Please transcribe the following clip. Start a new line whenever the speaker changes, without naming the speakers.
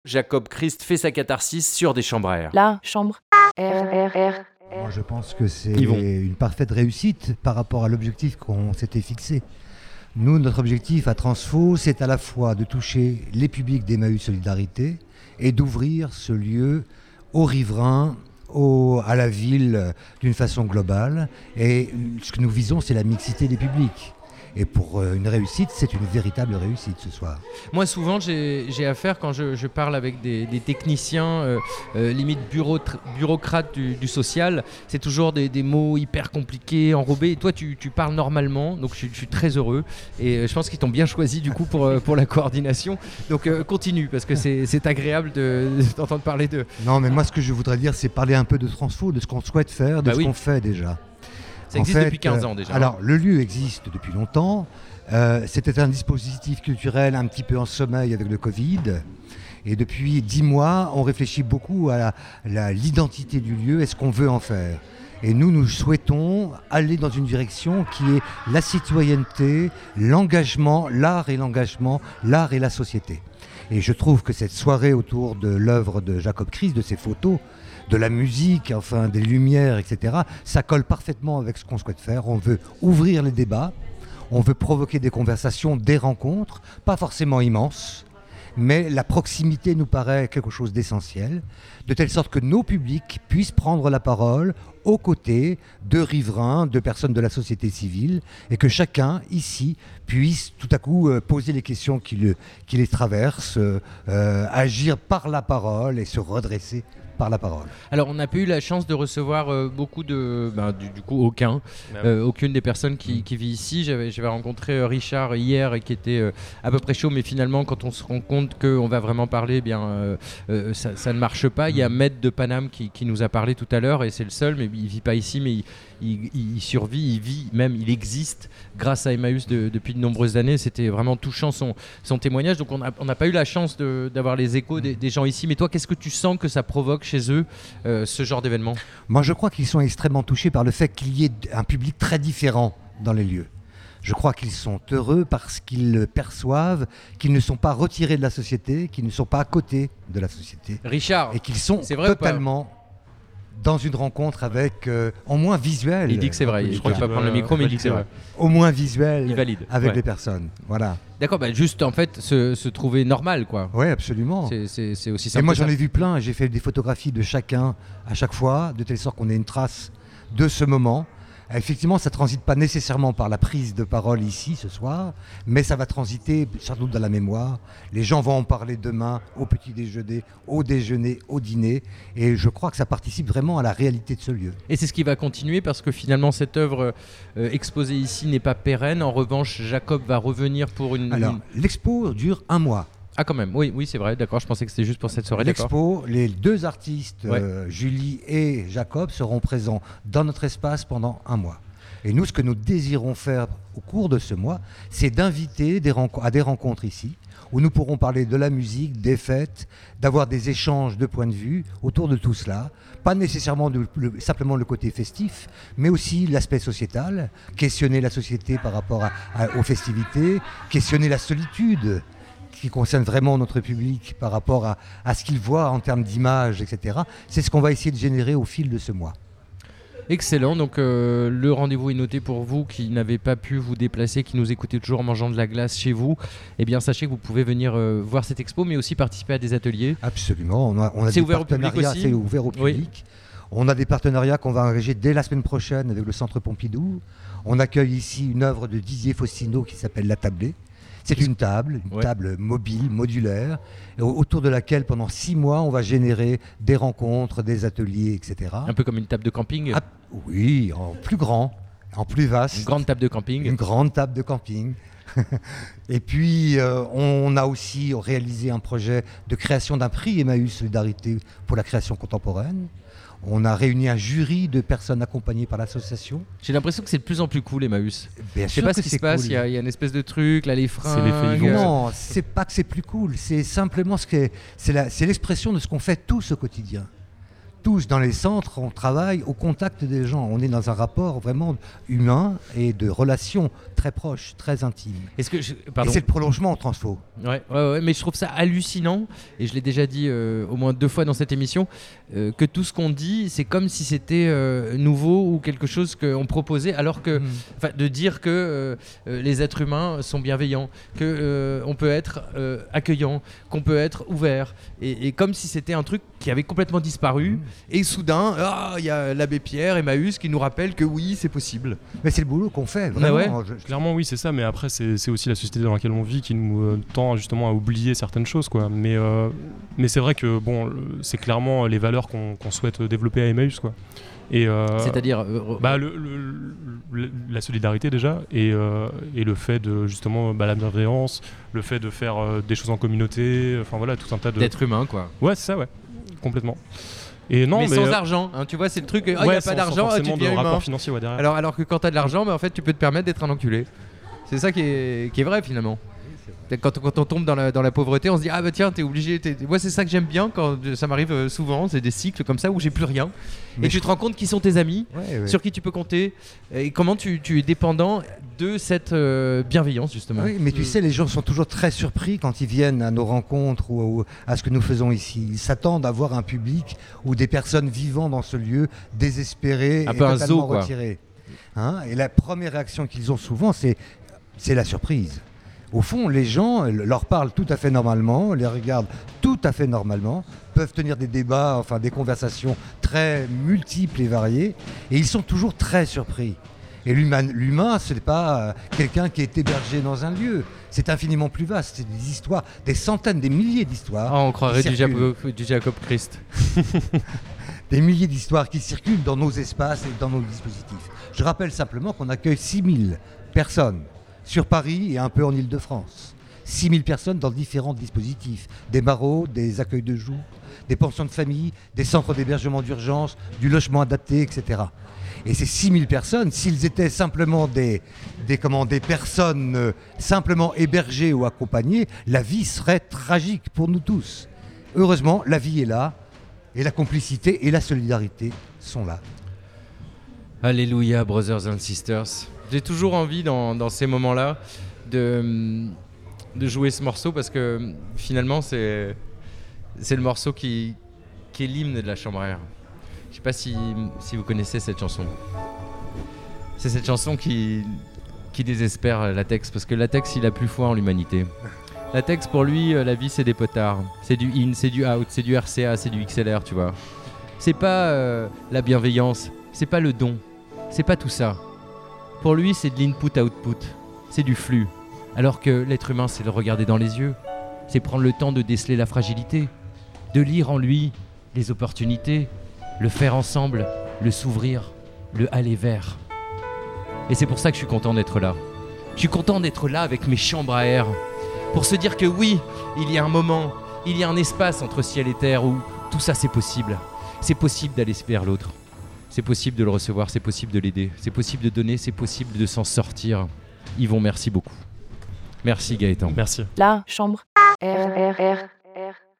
Jacob Christ fait sa catharsis sur des chambres à air.
La chambre. R.
Moi, je pense que c'est
Yvon.
une parfaite réussite par rapport à l'objectif qu'on s'était fixé. Nous, notre objectif à Transfo, c'est à la fois de toucher les publics d'Emmaüs Solidarité et d'ouvrir ce lieu aux riverains, à la ville d'une façon globale. Et ce que nous visons, c'est la mixité des publics. Et pour une réussite, c'est une véritable réussite ce soir.
Moi, souvent, j'ai affaire, quand je parle avec des techniciens, limite bureaucrates du social, c'est toujours des mots hyper compliqués, enrobés. Et toi, tu parles normalement, donc je suis très heureux. Et je pense qu'ils t'ont bien choisi, du coup, pour la coordination. Donc, continue, parce que c'est agréable de t'entendre parler de...
Non, mais moi, ce que je voudrais dire, c'est parler un peu de Transfo, de ce qu'on souhaite faire, de ce qu'on fait déjà.
Ça existe depuis 15 ans déjà.
Alors, le lieu existe depuis longtemps. C'était un dispositif culturel un petit peu en sommeil avec le Covid. Et depuis 10 mois, on réfléchit beaucoup à l'identité du lieu et ce qu'on veut en faire. Et nous souhaitons aller dans une direction qui est la citoyenneté, l'engagement, l'art et la société. Et je trouve que cette soirée autour de l'œuvre de Jacob Christ, de ses photos, de la musique, enfin des lumières, etc., ça colle parfaitement avec ce qu'on souhaite faire. On veut ouvrir les débats, on veut provoquer des conversations, des rencontres, pas forcément immenses, mais la proximité nous paraît quelque chose d'essentiel, de telle sorte que nos publics puissent prendre la parole aux côtés de riverains, de personnes de la société civile, et que chacun ici puisse tout à coup poser les questions qui les traversent, agir par la parole et se redresser par la parole.
Alors, on n'a pas eu la chance de recevoir beaucoup de... du coup, aucune des personnes qui vit ici. J'avais rencontré Richard hier et qui était à peu près chaud, mais finalement, quand on se rend compte qu'on va vraiment parler, eh bien, ça ne marche pas. Il y a Med de Paname qui nous a parlé tout à l'heure, et c'est le seul, mais il ne vit pas ici, mais il survit, il vit, même il existe grâce à Emmaüs depuis de nombreuses années. C'était vraiment touchant son témoignage. Donc, on n'a pas eu la chance d'avoir les échos des gens ici. Mais toi, qu'est-ce que tu sens que ça provoque chez eux, ce genre d'événement?
Moi, je crois qu'ils sont extrêmement touchés par le fait qu'il y ait un public très différent dans les lieux. Je crois qu'ils sont heureux parce qu'ils perçoivent qu'ils ne sont pas retirés de la société, qu'ils ne sont pas à côté de la société.
Richard,
et qu'ils sont
c'est vrai
totalement dans une rencontre avec, au moins visuel.
Il dit que c'est vrai, je crois qu'il va prendre le micro, mais il dit que c'est vrai.
Au moins visuel,
il valide,
avec les personnes. Voilà.
D'accord, juste en fait se trouver normal, quoi.
Oui, absolument.
C'est aussi simple.
Et moi j'en ai vu plein, j'ai fait des photographies de chacun à chaque fois, de telle sorte qu'on ait une trace de ce moment. Effectivement, ça ne transite pas nécessairement par la prise de parole ici ce soir, mais ça va transiter sans doute dans la mémoire. Les gens vont en parler demain, au petit déjeuner, au dîner, et je crois que ça participe vraiment à la réalité de ce lieu.
Et c'est ce qui va continuer, parce que finalement cette œuvre exposée ici n'est pas pérenne. En revanche, Jacob va revenir pour une...
Alors, l'expo dure 1 mois.
Ah, quand même, oui, c'est vrai, d'accord, je pensais que c'était juste pour cette soirée.
L'expo, les 2 artistes, Julie et Jacob, seront présents dans notre espace pendant 1 mois. Et nous, ce que nous désirons faire au cours de ce mois, c'est d'inviter à des rencontres ici, où nous pourrons parler de la musique, des fêtes, d'avoir des échanges de points de vue autour de tout cela. Pas nécessairement simplement le côté festif, mais aussi l'aspect sociétal, questionner la société par rapport aux festivités, questionner la solitude, qui concerne vraiment notre public par rapport à ce qu'il voit en termes d'images, etc. C'est ce qu'on va essayer de générer au fil de ce mois.
Excellent, donc le rendez-vous est noté pour vous qui n'avez pas pu vous déplacer, qui nous écoutez toujours en mangeant de la glace chez vous. Eh bien, sachez que vous pouvez venir voir cette expo, mais aussi participer à des ateliers.
Absolument, on a
c'est
des
ouvert au public aussi.
C'est ouvert au public. Oui. On a des partenariats qu'on va engager dès la semaine prochaine avec le Centre Pompidou. On accueille ici une œuvre de Didier Faustino qui s'appelle La Tablée. C'est une table mobile, modulaire, autour de laquelle pendant 6 mois on va générer des rencontres, des ateliers, etc.
Un peu comme une table de camping.
Oui, en plus grand, en plus vaste.
Une grande table de camping.
Une grande table de camping. Et puis on a aussi réalisé un projet de création d'un prix Emmaüs Solidarité pour la création contemporaine. On a réuni un jury de personnes accompagnées par l'association.
J'ai l'impression que c'est de plus en plus cool, Emmaüs.
Bien
Je sais pas ce qui se passe, il y a une espèce de truc, là, les fringues.
Non, c'est pas que c'est plus cool, c'est simplement c'est l'expression de ce qu'on fait tous au quotidien. tous dans les centres, on travaille au contact des gens. On est dans un rapport vraiment humain et de relations très proches, très intimes. Et c'est le prolongement en transfo.
Ouais, mais je trouve ça hallucinant, et je l'ai déjà dit au moins 2 fois dans cette émission, que tout ce qu'on dit, c'est comme si c'était nouveau ou quelque chose qu'on proposait, alors que de dire que les êtres humains sont bienveillants, qu'on peut être accueillant, qu'on peut être ouvert, et comme si c'était un truc qui avait complètement disparu, et soudain, il y a l'abbé Pierre, Emmaüs, qui nous rappelle que oui, c'est possible.
Mais c'est le boulot qu'on fait, vraiment.
Clairement, oui, c'est ça, mais après, c'est aussi la société dans laquelle on vit qui nous tend justement à oublier certaines choses, quoi. Mais c'est vrai que c'est clairement les valeurs qu'on souhaite développer à Emmaüs, quoi. Et,
c'est-à-dire
la solidarité déjà, et le fait de justement la bienveillance, le fait de faire des choses en communauté, enfin voilà, tout un tas de...
D'être humain, quoi.
Ouais, c'est ça, ouais, complètement. Et non,
mais sans argent, hein, tu vois, c'est le truc, il n'y a pas d'argent, tu deviens humain.
Financier, derrière.
Alors que quand tu as de l'argent, en fait, tu peux te permettre d'être un enculé. C'est ça qui est vrai, finalement. Quand on tombe dans la pauvreté, on se dit ah bah tiens, t'es obligé. Moi c'est ça que j'aime bien quand ça m'arrive souvent, c'est des cycles comme ça où j'ai plus rien. Mais tu te rends compte qui sont tes amis, sur qui tu peux compter, et comment tu es dépendant de cette bienveillance justement.
Oui, mais tu sais, les gens sont toujours très surpris quand ils viennent à nos rencontres ou à ce que nous faisons ici. Ils s'attendent à voir un public ou des personnes vivant dans ce lieu désespérées et totalement retirées. Et la première réaction qu'ils ont souvent, c'est la surprise. Au fond, les gens leur parlent tout à fait normalement, les regardent tout à fait normalement, peuvent tenir des débats, enfin des conversations très multiples et variées, et ils sont toujours très surpris. Et l'humain, ce n'est pas quelqu'un qui est hébergé dans un lieu, c'est infiniment plus vaste, c'est des histoires, des centaines, des milliers d'histoires.
On croirait du Jacob Christ.
Des milliers d'histoires qui circulent dans nos espaces et dans nos dispositifs. Je rappelle simplement qu'on accueille 6000 personnes sur Paris et un peu en Île-de-France. 6000 personnes dans différents dispositifs. Des barreaux, des accueils de jour, des pensions de famille, des centres d'hébergement d'urgence, du logement adapté, etc. Et ces 6000 personnes, s'ils étaient simplement des personnes simplement hébergées ou accompagnées, la vie serait tragique pour nous tous. Heureusement, la vie est là, et la complicité et la solidarité sont là.
Alléluia, brothers and sisters. J'ai toujours envie dans ces moments-là de jouer ce morceau parce que finalement c'est le morceau qui est l'hymne de la chambre à air. Je sais pas si vous connaissez cette chanson. C'est cette chanson qui désespère Latex parce que Latex il a plus foi en l'humanité. Latex pour lui la vie c'est des potards, c'est du in, c'est du out, c'est du RCA, c'est du XLR, tu vois. C'est pas la bienveillance, c'est pas le don, c'est pas tout ça. Pour lui, c'est de l'input-output, c'est du flux. Alors que l'être humain, c'est le regarder dans les yeux, c'est prendre le temps de déceler la fragilité, de lire en lui les opportunités, le faire ensemble, le s'ouvrir, le aller vers. Et c'est pour ça que je suis content d'être là. Je suis content d'être là avec mes chambres à air, pour se dire que oui, il y a un moment, il y a un espace entre ciel et terre où tout ça c'est possible. C'est possible d'aller vers l'autre. C'est possible de le recevoir, c'est possible de l'aider, c'est possible de donner, c'est possible de s'en sortir. Yvon, merci beaucoup. Merci Gaëtan.
Merci.
La chambre. R.